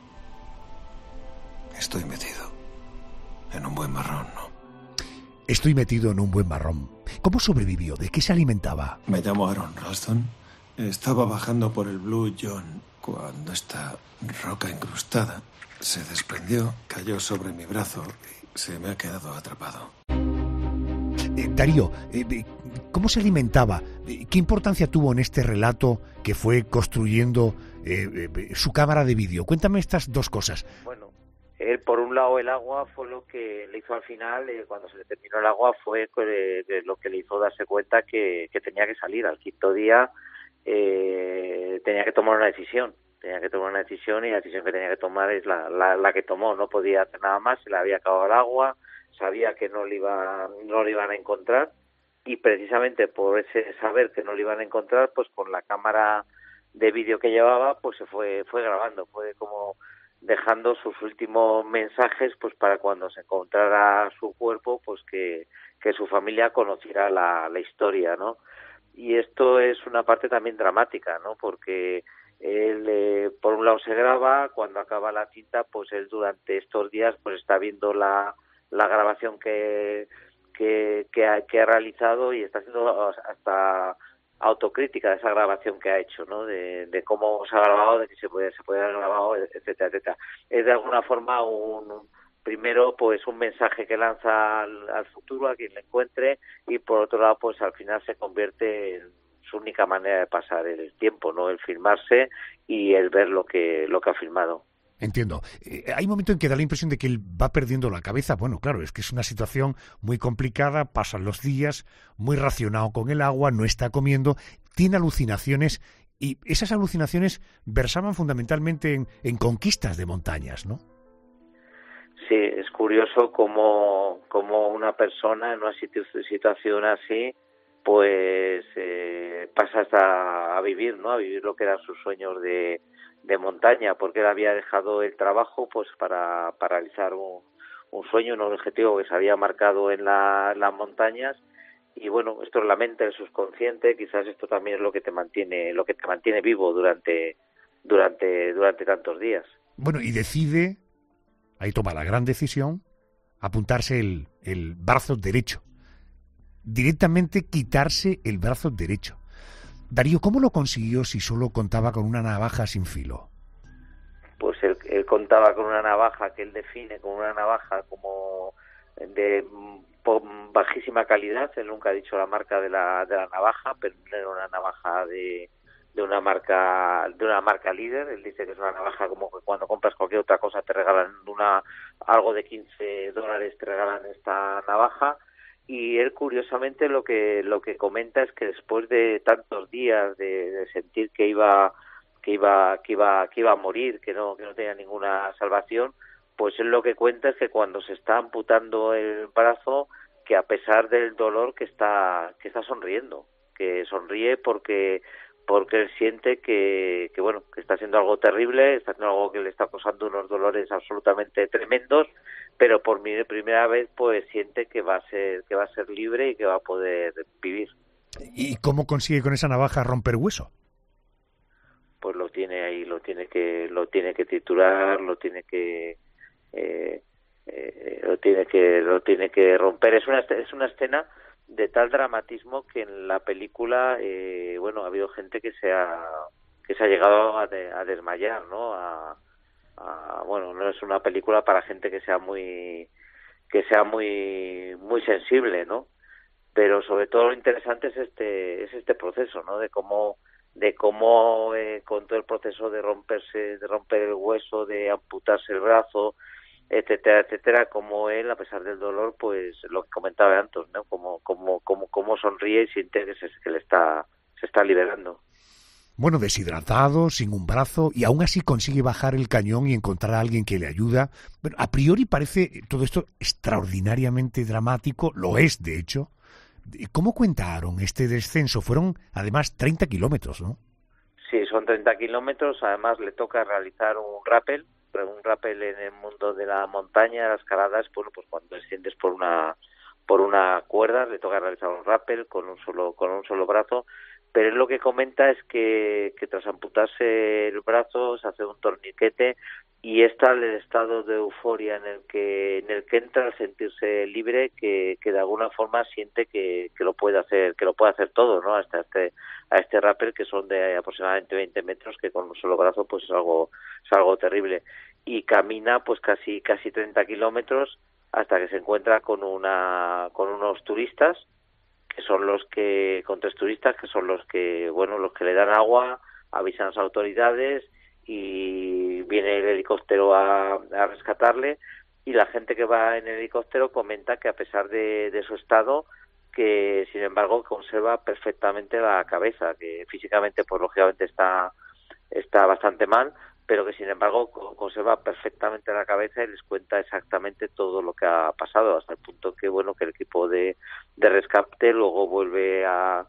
Estoy metido en un buen marrón, ¿no? Estoy metido en un buen marrón. ¿Cómo sobrevivió? ¿De qué se alimentaba? Me llamo Aron Ralston. Estaba bajando por el Blue John cuando esta roca incrustada se desprendió, cayó sobre mi brazo y se me ha quedado atrapado. Darío, ¿cómo se alimentaba? ¿Qué importancia tuvo en este relato que fue construyendo su cámara de vídeo? Cuéntame estas dos cosas. Bueno, él, por un lado, el agua fue lo que le hizo al final, cuando se le terminó el agua, fue lo que le hizo darse cuenta que tenía que salir. Al quinto día tenía que tomar una decisión. Y la decisión que tenía que tomar es la que tomó. No podía hacer nada más, se le había acabado el agua, sabía que no le iban a encontrar, y precisamente por ese saber que no le iban a encontrar, pues con la cámara de vídeo que llevaba, pues se fue grabando, fue como dejando sus últimos mensajes, pues para cuando se encontrara su cuerpo, pues que su familia conociera la historia, ¿no? Y esto es una parte también dramática, ¿no? Porque él, por un lado, se graba, cuando acaba la cinta, pues él durante estos días pues está viendo la grabación que ha realizado, y está haciendo hasta autocrítica de esa grabación que ha hecho, ¿no? De cómo se ha grabado, de que se puede haber grabado, etcétera, etcétera. Es de alguna forma primero pues un mensaje que lanza al futuro, a quien le encuentre, y por otro lado pues al final se convierte en su única manera de pasar el tiempo, ¿no? El filmarse y el ver lo que ha filmado. Entiendo. Hay un momento en que da la impresión de que él va perdiendo la cabeza. Bueno, claro, es que es una situación muy complicada, pasan los días, muy racionado con el agua, no está comiendo, tiene alucinaciones, y esas alucinaciones versaban fundamentalmente en conquistas de montañas, ¿no? Sí, es curioso cómo una persona en una situación así pues pasa hasta a vivir, ¿no? A vivir lo que eran sus sueños de montaña, porque él había dejado el trabajo pues para realizar un sueño, un objetivo que se había marcado en las montañas. Y bueno, esto es la mente, el subconsciente, quizás esto también es lo que te mantiene vivo durante tantos días. Bueno, y decide, ahí toma la gran decisión, apuntarse el brazo derecho. Directamente quitarse el brazo derecho. Darío, ¿cómo lo consiguió si solo contaba con una navaja sin filo? Pues él contaba con una navaja que él define como una navaja como de bajísima calidad. Él nunca ha dicho la marca de la navaja, pero era una navaja de una marca líder. Él dice que es una navaja como que cuando compras cualquier otra cosa te regalan algo de $15, te regalan esta navaja. Y él, curiosamente, lo que comenta es que después de tantos días de sentir que iba a morir, que no tenía ninguna salvación, pues él lo que cuenta es que cuando se está amputando el brazo, que a pesar del dolor que está sonriendo, que sonríe porque él siente que está haciendo algo terrible, está haciendo algo que le está causando unos dolores absolutamente tremendos, pero por primera vez pues siente que va a ser libre y que va a poder vivir. ¿Y cómo consigue con esa navaja romper hueso? Pues lo tiene ahí, lo tiene que triturar, lo tiene que romper. Es una escena de tal dramatismo que en la película ha habido gente que se ha llegado a desmayar, ¿no? No es una película para gente que sea muy sensible, ¿no? Pero sobre todo lo interesante es este proceso, ¿no? De cómo con todo el proceso de romper el hueso, de amputarse el brazo, etcétera, como él, a pesar del dolor, pues lo que comentaba antes, ¿no? Como sonríe y siente que se está liberando. Bueno, deshidratado, sin un brazo, y aún así consigue bajar el cañón y encontrar a alguien que le ayuda. Bueno, a priori parece todo esto extraordinariamente dramático, lo es, de hecho. ¿Cómo cuentaron este descenso? Fueron, además, 30 kilómetros, ¿no? Sí, son 30 kilómetros, además le toca realizar un rappel en el mundo de la montaña, las escaladas, pues cuando desciendes por una cuerda, le toca realizar un rappel con un solo brazo. Pero él lo que comenta es que tras amputarse el brazo se hace un torniquete, y está el estado de euforia en el que entra al sentirse libre, que de alguna forma siente que lo puede hacer todo, ¿no? Hasta este rappel, que son de aproximadamente 20 metros, que con un solo brazo pues es algo terrible. Y camina pues casi 30 kilómetros hasta que se encuentra con unos turistas con 3 turistas que son los que le dan agua, avisan a las autoridades y viene el helicóptero a rescatarle, y la gente que va en el helicóptero comenta que a pesar de su estado, que sin embargo conserva perfectamente la cabeza, que físicamente pues lógicamente está bastante mal, pero que sin embargo conserva perfectamente la cabeza y les cuenta exactamente todo lo que ha pasado, hasta el punto que que el equipo de rescate luego vuelve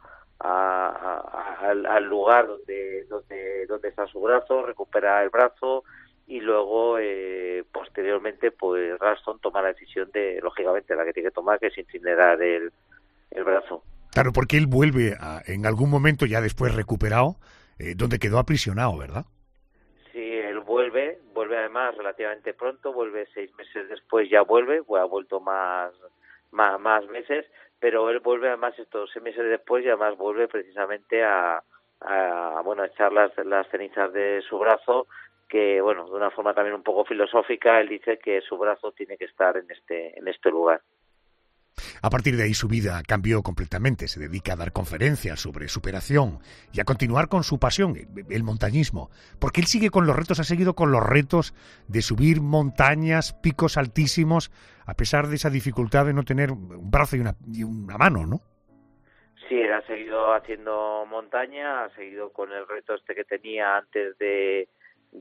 al lugar donde está su brazo, recupera el brazo, y luego posteriormente pues Ralston toma la decisión lógicamente la que tiene que tomar, que es incinerar el brazo. Claro, porque él vuelve en algún momento, ya después recuperado, donde quedó aprisionado, ¿verdad? Sí, él vuelve además relativamente pronto, vuelve 6 meses después, ya vuelve, ha vuelto más meses, pero él vuelve además estos 6 meses después, y además vuelve precisamente a echar las cenizas de su brazo, que de una forma también un poco filosófica, él dice que su brazo tiene que estar en este lugar. A partir de ahí su vida cambió completamente, se dedica a dar conferencias sobre superación y a continuar con su pasión, el montañismo, porque él sigue con los retos, ha seguido con los retos de subir montañas, picos altísimos, a pesar de esa dificultad de no tener un brazo y una mano, ¿no? Sí, él ha seguido haciendo montaña, ha seguido con el reto que tenía antes de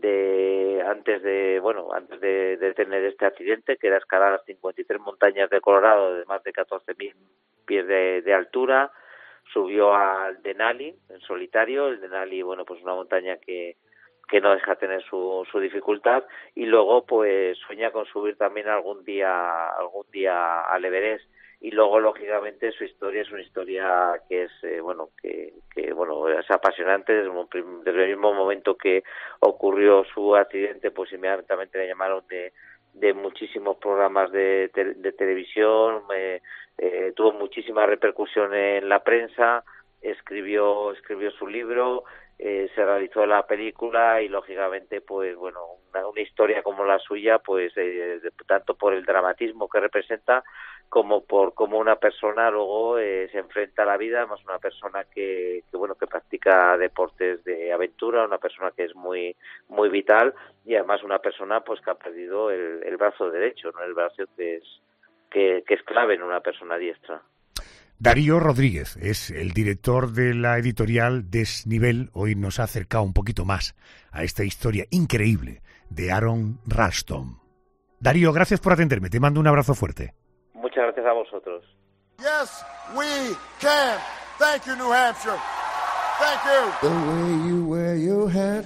tener este accidente, que era escalar las 53 montañas de Colorado de más de 14.000 pies de altura. Subió al Denali en solitario. El Denali, pues una montaña que no deja tener su dificultad, y luego pues sueña con subir también algún día al Everest. Y luego lógicamente su historia es una historia que es es apasionante. Desde el mismo momento que ocurrió su accidente, pues inmediatamente le llamaron de muchísimos programas de televisión, tuvo muchísima repercusión en la prensa, escribió su libro, se realizó la película, y lógicamente pues una historia como la suya, pues tanto por el dramatismo que representa como por cómo una persona luego se enfrenta a la vida, además una persona que practica deportes de aventura, una persona que es muy muy vital, y además una persona pues que ha perdido el brazo derecho, ¿no? El brazo que es clave en una persona diestra. Darío Rodríguez es el director de la editorial Desnivel. Hoy nos ha acercado un poquito más a esta historia increíble de Aron Ralston. Darío, gracias por atenderme. Te mando un abrazo fuerte. Muchas gracias a vosotros. Yes, we can. Thank you, New Hampshire. Thank you. The way you wear your hat,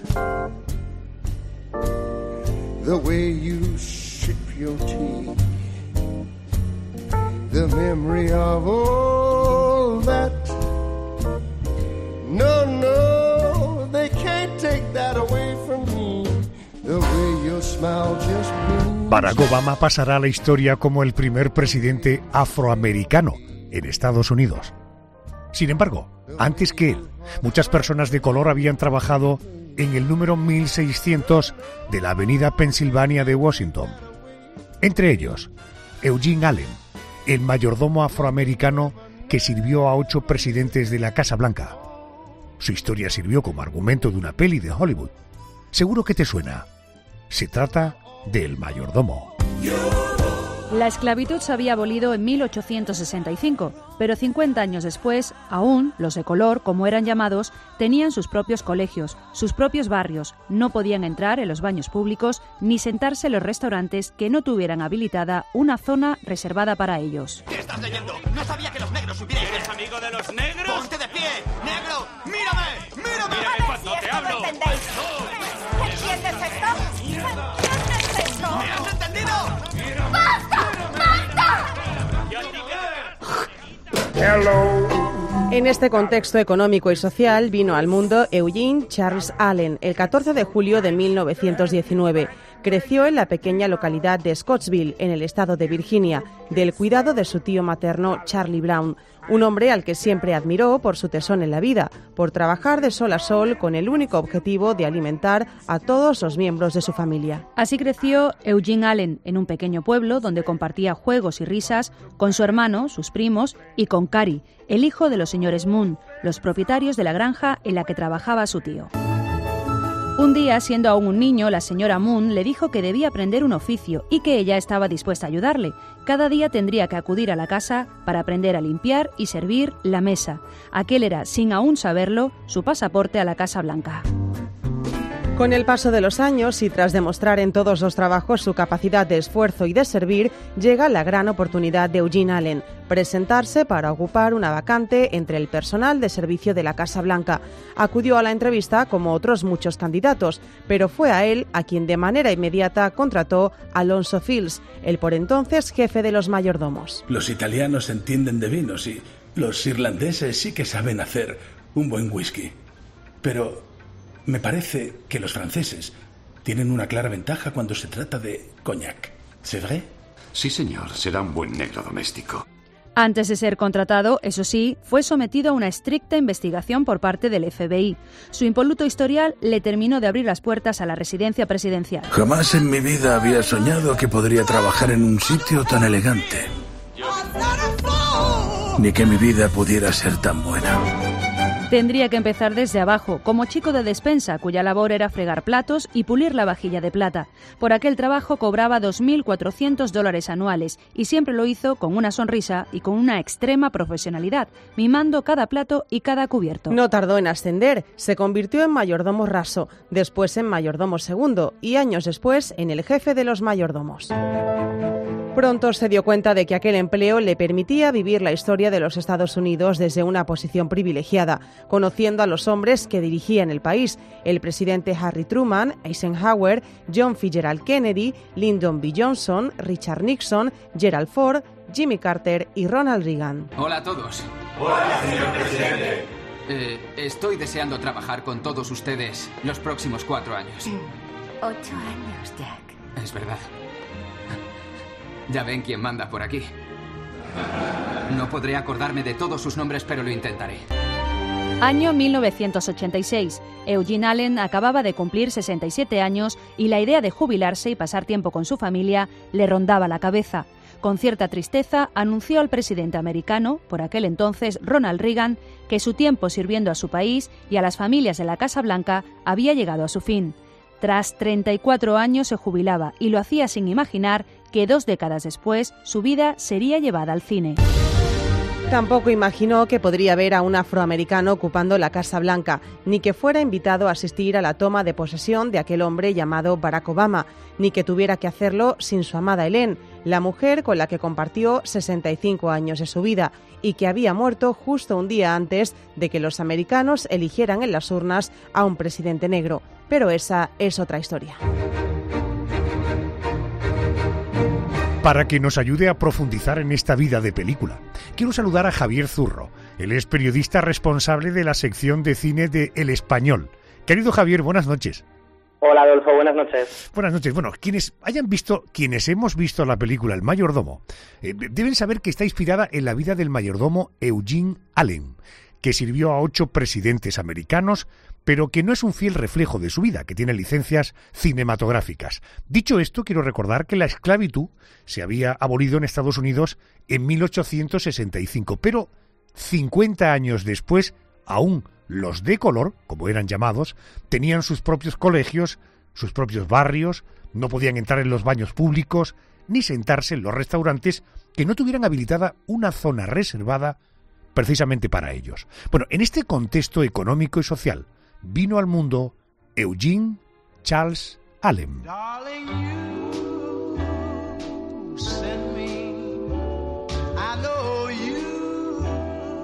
the way you sip your tea, the memory of all that. No, they can't take that away from me. The way your smile just means. Barack Obama pasará a la historia como el primer presidente afroamericano en Estados Unidos. Sin embargo, antes que él, muchas personas de color habían trabajado en el número 1600 de la avenida Pensilvania de Washington. Entre ellos, Eugene Allen, el mayordomo afroamericano que sirvió a 8 presidentes de la Casa Blanca. Su historia sirvió como argumento de una peli de Hollywood. Seguro que te suena. Se trata del mayordomo. La esclavitud se había abolido en 1865, pero 50 años después, aún los de color, como eran llamados, tenían sus propios colegios, sus propios barrios, no podían entrar en los baños públicos ni sentarse en los restaurantes que no tuvieran habilitada una zona reservada para ellos. ¿Qué estás leyendo? No sabía que los negros hubieran... ¿Eres amigo de los negros? ¡Ponte de pie! ¡Negro! ¡Mírame! ¡Mírame! ¡Mírame cuando te hablo! ¿Entiendes esto? ¿Entiendes esto? ¿Me has entendido? ¡Basta! En este contexto económico y social vino al mundo Eugene Charles Allen el 14 de julio de 1919. Creció en la pequeña localidad de Scottsville, en el estado de Virginia, del cuidado de su tío materno Charlie Brown, un hombre al que siempre admiró por su tesón en la vida, por trabajar de sol a sol con el único objetivo de alimentar a todos los miembros de su familia. Así creció Eugene Allen, en un pequeño pueblo donde compartía juegos y risas con su hermano, sus primos y con Cary, el hijo de los señores Moon, los propietarios de la granja en la que trabajaba su tío. Un día, siendo aún un niño, la señora Moon le dijo que debía aprender un oficio y que ella estaba dispuesta a ayudarle. Cada día tendría que acudir a la casa para aprender a limpiar y servir la mesa. Aquel era, sin aún saberlo, su pasaporte a la Casa Blanca. Con el paso de los años y tras demostrar en todos los trabajos su capacidad de esfuerzo y de servir, llega la gran oportunidad de Eugene Allen, presentarse para ocupar una vacante entre el personal de servicio de la Casa Blanca. Acudió a la entrevista como otros muchos candidatos, pero fue a él a quien de manera inmediata contrató Alonzo Fields, el por entonces jefe de los mayordomos. Los italianos entienden de vinos y los irlandeses sí que saben hacer un buen whisky. Pero me parece que los franceses tienen una clara ventaja cuando se trata de cognac. ¿C'est vrai? Sí, señor. Será un buen negro doméstico. Antes de ser contratado, eso sí, fue sometido a una estricta investigación por parte del FBI. Su impoluto historial le terminó de abrir las puertas a la residencia presidencial. Jamás en mi vida había soñado que podría trabajar en un sitio tan elegante. Ni que mi vida pudiera ser tan buena. Tendría que empezar desde abajo, como chico de despensa, cuya labor era fregar platos y pulir la vajilla de plata. Por aquel trabajo cobraba $2.400 anuales y siempre lo hizo con una sonrisa y con una extrema profesionalidad, mimando cada plato y cada cubierto. No tardó en ascender, se convirtió en mayordomo raso, después en mayordomo segundo y años después en el jefe de los mayordomos. Pronto se dio cuenta de que aquel empleo le permitía vivir la historia de los Estados Unidos desde una posición privilegiada, conociendo a los hombres que dirigían el país, el presidente Harry Truman, Eisenhower, John Fitzgerald Kennedy, Lyndon B. Johnson, Richard Nixon, Gerald Ford, Jimmy Carter y Ronald Reagan. Hola a todos. Hola, señor presidente. Estoy deseando trabajar con todos ustedes los próximos 4 años. 8 años, Jack. Es verdad. Ya ven quién manda por aquí. No podré acordarme de todos sus nombres, pero lo intentaré. Año 1986. Eugene Allen acababa de cumplir 67 años y la idea de jubilarse y pasar tiempo con su familia le rondaba la cabeza. Con cierta tristeza, anunció al presidente americano, por aquel entonces Ronald Reagan, que su tiempo sirviendo a su país y a las familias de la Casa Blanca había llegado a su fin. Tras 34 años se jubilaba y lo hacía sin imaginar que 2 décadas después su vida sería llevada al cine. Tampoco imaginó que podría ver a un afroamericano ocupando la Casa Blanca, ni que fuera invitado a asistir a la toma de posesión de aquel hombre llamado Barack Obama, ni que tuviera que hacerlo sin su amada Helen, la mujer con la que compartió 65 años de su vida y que había muerto justo un día antes de que los americanos eligieran en las urnas a un presidente negro. Pero esa es otra historia. Para que nos ayude a profundizar en esta vida de película, quiero saludar a Javier Zurro. Él es periodista responsable de la sección de cine de El Español. Querido Javier, buenas noches. Hola, Adolfo, buenas noches. Buenas noches. Bueno, quienes hemos visto la película El Mayordomo, deben saber que está inspirada en la vida del mayordomo Eugene Allen, que sirvió a 8 presidentes americanos, pero que no es un fiel reflejo de su vida, que tiene licencias cinematográficas. Dicho esto, quiero recordar que la esclavitud se había abolido en Estados Unidos en 1865, pero 50 años después, aún los de color, como eran llamados, tenían sus propios colegios, sus propios barrios, no podían entrar en los baños públicos, ni sentarse en los restaurantes que no tuvieran habilitada una zona reservada precisamente para ellos. Bueno, en este contexto económico y social, vino al mundo Eugene Charles Allen.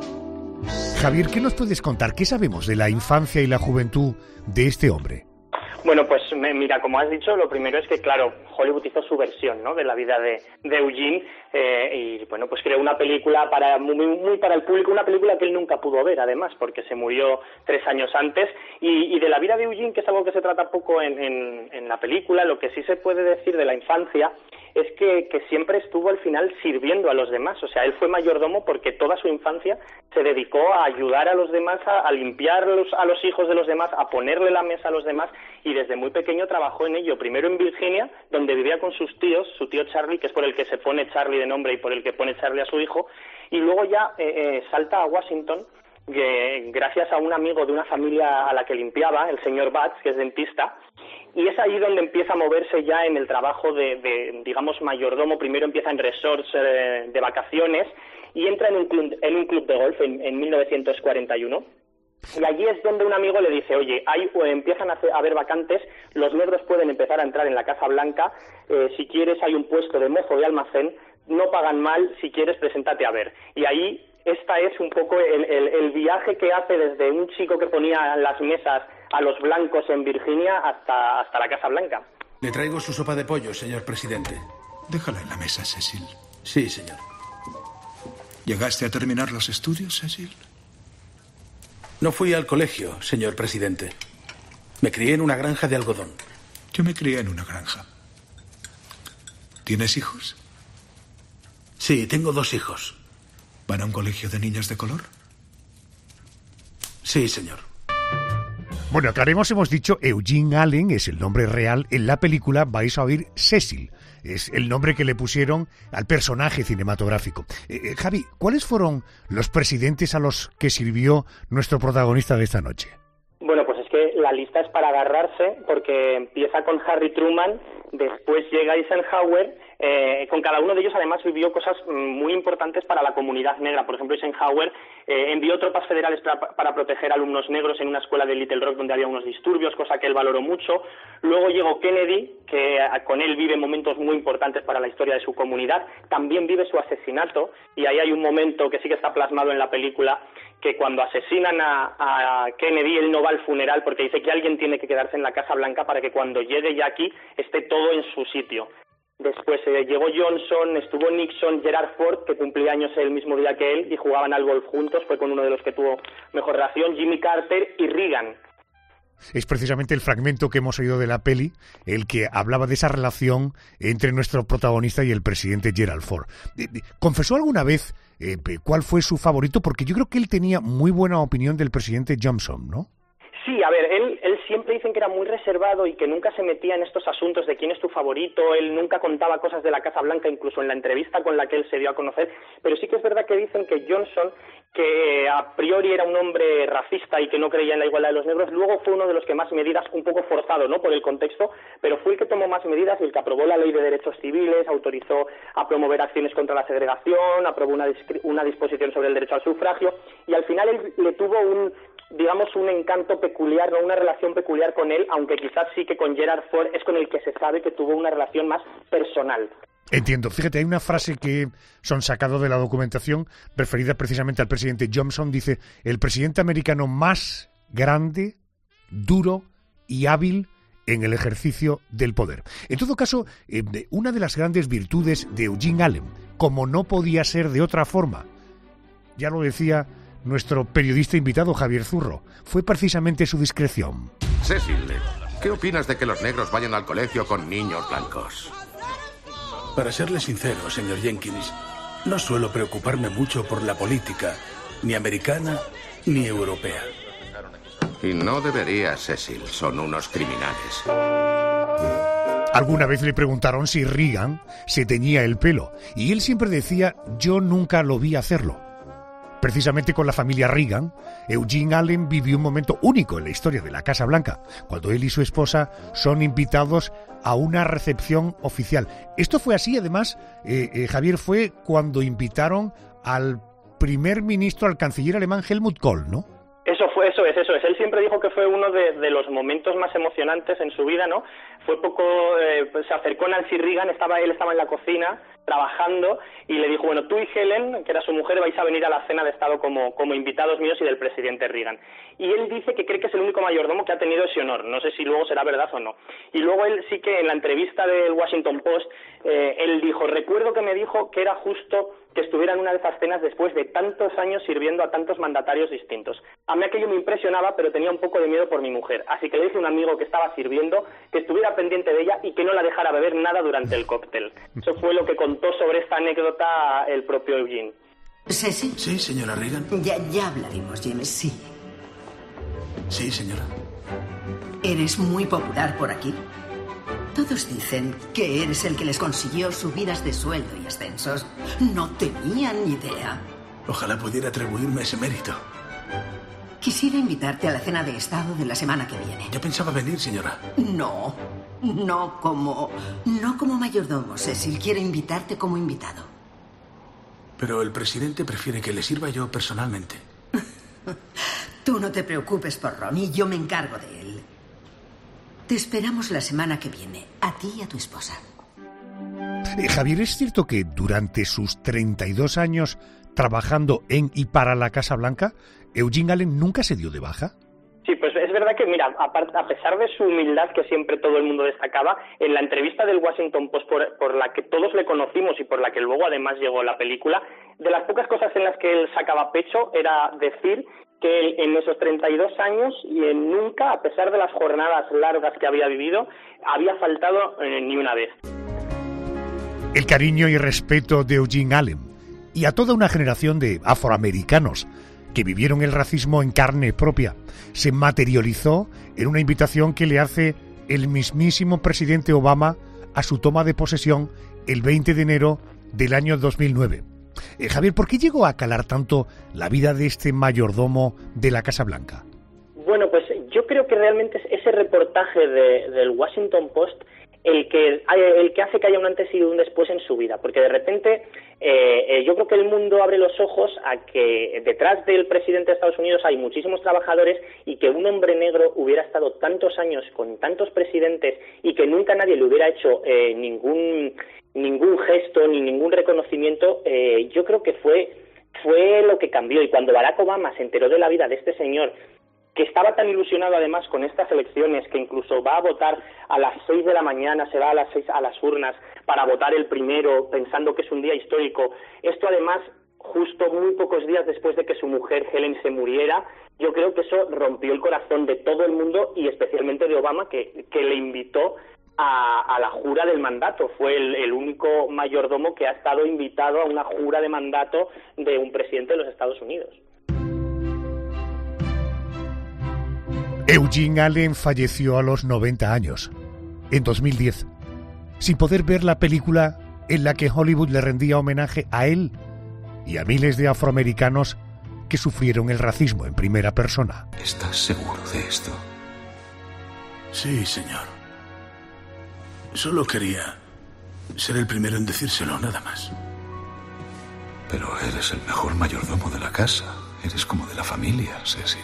Javier, ¿qué nos puedes contar? ¿Qué sabemos de la infancia y la juventud de este hombre? Bueno, pues mira, como has dicho, lo primero es que, claro, Hollywood hizo su versión, ¿no?, de la vida de Eugene, y bueno, pues creó una película muy para el público, una película que él nunca pudo ver, además, porque se murió 3 años antes, y de la vida de Eugene, que es algo que se trata poco en la película, lo que sí se puede decir de la infancia es que siempre estuvo al final sirviendo a los demás. O sea, él fue mayordomo porque toda su infancia se dedicó a ayudar a los demás, a limpiar a los hijos de los demás, a ponerle la mesa a los demás, y desde muy pequeño trabajó en ello. Primero en Virginia, donde vivía con sus tíos, su tío Charlie, que es por el que se pone Charlie de nombre y por el que pone Charlie a su hijo, y luego ya salta a Washington, gracias a un amigo de una familia a la que limpiaba, el señor Batts, que es dentista, y es ahí donde empieza a moverse ya en el trabajo de digamos, mayordomo. Primero empieza en resorts de vacaciones y entra en un club de golf en 1941. Y allí es donde un amigo le dice, oye, empiezan a haber vacantes, los negros pueden empezar a entrar en la Casa Blanca, si quieres hay un puesto de mozo de almacén, no pagan mal, si quieres preséntate a ver. Y ahí esta es un poco el viaje que hace desde un chico que ponía las mesas a los blancos en Virginia hasta la Casa Blanca. Le traigo su sopa de pollo, señor presidente. Déjala en la mesa, Cecil. Sí, señor. ¿Llegaste a terminar los estudios, Cecil? No fui al colegio, señor presidente. Me crié en una granja de algodón. Yo me crié en una granja. ¿Tienes hijos? Sí, tengo 2 hijos. ¿Van a un colegio de niños de color? Sí, señor. Bueno, aclaremos, hemos dicho Eugene Allen es el nombre real. En la película vais a oír Cecil. Es el nombre que le pusieron al personaje cinematográfico. Javi, ¿cuáles fueron los presidentes a los que sirvió nuestro protagonista de esta noche? Bueno, pues es que la lista es para agarrarse, porque empieza con Harry Truman, después llega Eisenhower. Con cada uno de ellos, además, vivió cosas muy importantes para la comunidad negra. Por ejemplo, Eisenhower envió tropas federales para proteger a alumnos negros en una escuela de Little Rock donde había unos disturbios, cosa que él valoró mucho. Luego llegó Kennedy, que con él vive momentos muy importantes para la historia de su comunidad. También vive su asesinato, y ahí hay un momento que sí que está plasmado en la película, que cuando asesinan a Kennedy, él no va al funeral porque dice que alguien tiene que quedarse en la Casa Blanca para que cuando llegue Jackie esté todo en su sitio. Después llegó Johnson, estuvo Nixon, Gerald Ford, que cumplía años el mismo día que él y jugaban al golf juntos, fue con uno de los que tuvo mejor relación, Jimmy Carter y Reagan. Es precisamente el fragmento que hemos oído de la peli el que hablaba de esa relación entre nuestro protagonista y el presidente Gerald Ford. ¿Confesó alguna vez cuál fue su favorito? Porque yo creo que él tenía muy buena opinión del presidente Johnson, ¿no? Sí, a ver, él siempre dicen que era muy reservado y que nunca se metía en estos asuntos de quién es tu favorito. Él nunca contaba cosas de la Casa Blanca, incluso en la entrevista con la que él se dio a conocer. Pero sí que es verdad que dicen que Johnson, que a priori era un hombre racista y que no creía en la igualdad de los negros, luego fue uno de los que más medidas, un poco forzado, ¿no?, por el contexto, pero fue el que tomó más medidas y el que aprobó la Ley de Derechos Civiles, autorizó a promover acciones contra la segregación, aprobó una disposición sobre el derecho al sufragio, y al final él le tuvo un encanto peculiar, no, una relación peculiar con él, aunque quizás sí que con Gerald Ford es con el que se sabe que tuvo una relación más personal. Entiendo. Fíjate, hay una frase que son sacado de la documentación referida precisamente al presidente Johnson. Dice, el presidente americano más grande, duro y hábil en el ejercicio del poder. En todo caso, una de las grandes virtudes de Eugene Allen, como no podía ser de otra forma, ya lo decía nuestro periodista invitado Javier Zurro, fue precisamente su discreción. Cecil, ¿qué opinas de que los negros vayan al colegio con niños blancos? Para serle sincero, señor Jenkins, no suelo preocuparme mucho por la política, ni americana ni europea. Y no debería, Cecil, son unos criminales. Alguna vez le preguntaron si Reagan se teñía el pelo, y él siempre decía, yo nunca lo vi hacerlo. Precisamente con la familia Reagan, Eugene Allen vivió un momento único en la historia de la Casa Blanca, cuando él y su esposa son invitados a una recepción oficial. Esto fue así, además, Javier, fue cuando invitaron al primer ministro, al canciller alemán Helmut Kohl, ¿no? Eso es. Él siempre dijo que fue uno de los momentos más emocionantes en su vida, ¿no? Fue poco, se acercó Nancy Reagan, él estaba en la cocina, trabajando, y le dijo, bueno, tú y Helen, que era su mujer, vais a venir a la cena de Estado como invitados míos y del presidente Reagan. Y él dice que cree que es el único mayordomo que ha tenido ese honor. No sé si luego será verdad o no. Y luego él sí que en la entrevista del Washington Post, él dijo, recuerdo que me dijo que era justo que estuviera en una de esas cenas después de tantos años sirviendo a tantos mandatarios distintos. A mí aquello me impresionaba, pero tenía un poco de miedo por mi mujer. Así que le dije a un amigo que estaba sirviendo que estuviera pendiente de ella y que no la dejara beber nada durante el cóctel. Eso fue lo que contó sobre esta anécdota el propio Eugene. ¿Cecil? Sí, señora Reagan. Ya hablaremos, James, sí. Sí, señora. ¿Eres muy popular por aquí? Todos dicen que eres el que les consiguió subidas de sueldo y ascensos. No tenían ni idea. Ojalá pudiera atribuirme ese mérito. Quisiera invitarte a la cena de Estado de la semana que viene. Yo pensaba venir, señora. No como mayordomo, Cecil. Quiero invitarte como invitado. Pero el presidente prefiere que le sirva yo personalmente. Tú no te preocupes por Ronnie, yo me encargo de él. Te esperamos la semana que viene, a ti y a tu esposa. Javier, ¿es cierto que durante sus 32 años trabajando en y para la Casa Blanca, Eugene Allen nunca se dio de baja? Sí, pues es verdad que, mira, a pesar de su humildad que siempre todo el mundo destacaba, en la entrevista del Washington Post por la que todos le conocimos y por la que luego además llegó la película, de las pocas cosas en las que él sacaba pecho era decir que él, en esos 32 años nunca, a pesar de las jornadas largas que había vivido, había faltado ni una vez. El cariño y respeto de Eugene Allen y a toda una generación de afroamericanos que vivieron el racismo en carne propia se materializó en una invitación que le hace el mismísimo presidente Obama a su toma de posesión el 20 de enero del año 2009. Javier, ¿por qué llegó a calar tanto la vida de este mayordomo de la Casa Blanca? Bueno, pues yo creo que realmente es ese reportaje del Washington Post el que hace que haya un antes y un después en su vida, porque de repente yo creo que el mundo abre los ojos a que detrás del presidente de Estados Unidos hay muchísimos trabajadores y que un hombre negro hubiera estado tantos años con tantos presidentes y que nunca nadie le hubiera hecho ningún gesto ni ningún reconocimiento, yo creo que fue lo que cambió. Y cuando Barack Obama se enteró de la vida de este señor, que estaba tan ilusionado además con estas elecciones, que incluso va a votar a las 6 de la mañana, se va a las 6 a las urnas para votar el primero, pensando que es un día histórico. Esto además, justo muy pocos días después de que su mujer Helen se muriera, yo creo que eso rompió el corazón de todo el mundo y especialmente de Obama, que le invitó a la jura del mandato. Fue el único mayordomo que ha estado invitado a una jura de mandato de un presidente de los Estados Unidos. Eugene Allen falleció a los 90 años, en 2010, sin poder ver la película en la que Hollywood le rendía homenaje a él y a miles de afroamericanos que sufrieron el racismo en primera persona. ¿Estás seguro de esto? Sí, señor. Solo quería ser el primero en decírselo, nada más. Pero eres el mejor mayordomo de la casa. Eres como de la familia, Cecil.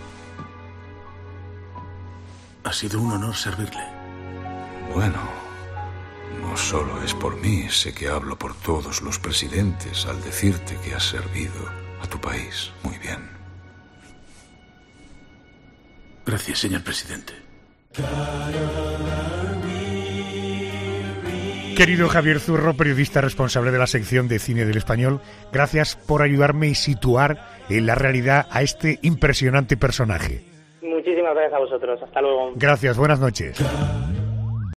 Ha sido un honor servirle. Bueno, no solo es por mí, sé que hablo por todos los presidentes al decirte que has servido a tu país muy bien. Gracias, señor presidente. Querido Javier Zurro, periodista responsable de la sección de Cine del Español, gracias por ayudarme y situar en la realidad a este impresionante personaje. Muchísimas gracias a vosotros. Hasta luego. Gracias, buenas noches.